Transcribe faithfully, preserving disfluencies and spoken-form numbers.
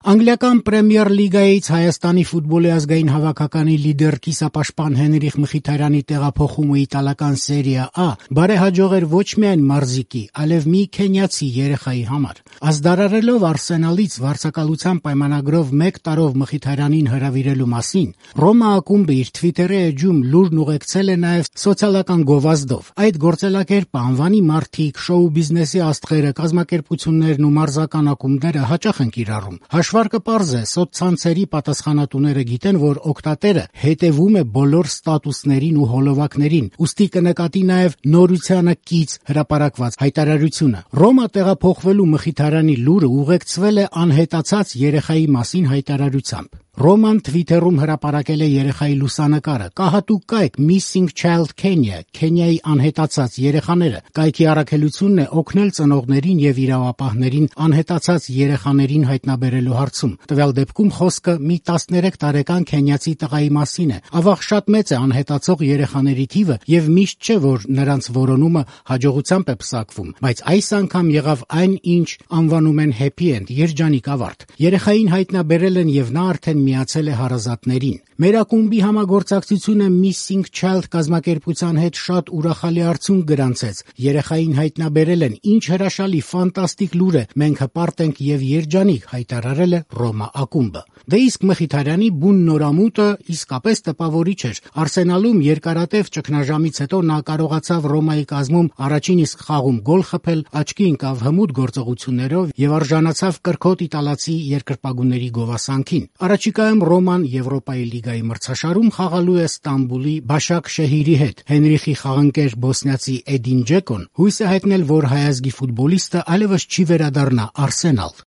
Անգլիական Պրեմիեր լիգայից Հայաստանի ֆուտբոլի ազգային հավաքականի լիդեր կիսապաշտպան Հենրիխ Մխիթարյանի տեղափոխումը իտալական Սերիա A բարեհաջող էր ոչ միայն մարզիկի, այլև մի քենիացի երեխայի համար։ Ազդարարելով Արսենալից վարձակալության պայմանագրով մեկ տարով Մխիթարյանին հրավիրելու մասին, Ռոմա ակումբը իր Թվիտերի էջում լուրն ուղեկցել է նաև սոցիալական գովազդով։ Այդ գործելակերպը անվանի մարդիկ, շոու բիզնեսի աստղերը, կազմակերպություններն ու մարզական ակումբները հաճախ են կիրառում։ Հաշվարկը պարզ է, սոցցանցերի պատասխանատուները գիտեն, որ օգտատերը հետևում է բոլոր ստատուսներին ու հոլովակներին, ուստի կնկատի նաև նորությանը կից հրապարակված հայտարարությունը։ Ռոմա տեղափոխվելու Մխիթարյանի լուրը ուղեկցվել է անհետացած երեխայի մասին հայտարարությամբ։ Ռոման Թվիթերում հրապարակել է երեխայի լուսանկարը։ Կահատուկ կայք Missing Child Kenya, Քենիայի անհետացած երեխաները։ Կայքի առաքելությունն է օգնել ծնողներին եւ իրավապահներին անհետացած երեխաներին հայտնաբերելու հարցում։ Տվյալ դեպքում խոսքը մի տասներեք տարեկան քենիացի տղայի մասին է։ Ավաղ շատ մեծ է անհետացող երեխաների թիվը եւ միշտ չէ, որ նրանց որոնումը հաջողությամբ է պսակվում, բայց այս անգամ եղավ այն, ինչ անվանում են happy end, երջանիկ ավարտ։ Երեխային հայտնաբերել են եւ նա արդեն միացել է հարազատներին։ Մեր ակումբի համագործակցությունը Missing Child կազմակերպության հետ շատ ուրախալի արդյունք գրանցեց։ Երեխային հայտնաբերել են, ինչ հրաշալի, ֆանտաստիկ լուր է։ Մենք հպարտ ենք եւ երջանիկ, հայտարարել է Ռոմա ակումբը։ Դե իսկ Մխիթարյանի բուն նորամուտը իսկապես տպավորիչ էր։ Արսենալում երկարատև ճգնաժամից հետո նա կարողացավ Ռոմայի կազմում առաջին իսկ խաղում գոլ խփել, աչքի ընկավ հմուտ գործողություններով եւ արժանացավ կրքոտ իտալացի երկրպագուների գովասանքին։ Առաջիկայում Ռոման Եվրոպայի լիգայի մրցաշարում խաղալու է Ստամբուլի Բաշակ Շեհիրի հետ։ Հենրիխի խաղընկեր բոսնիացի Էդին Ջեկոն հույս է հայտնել, որ հայազգի ֆուտբոլիստը այլևս չի վերադառնա Արսենալ։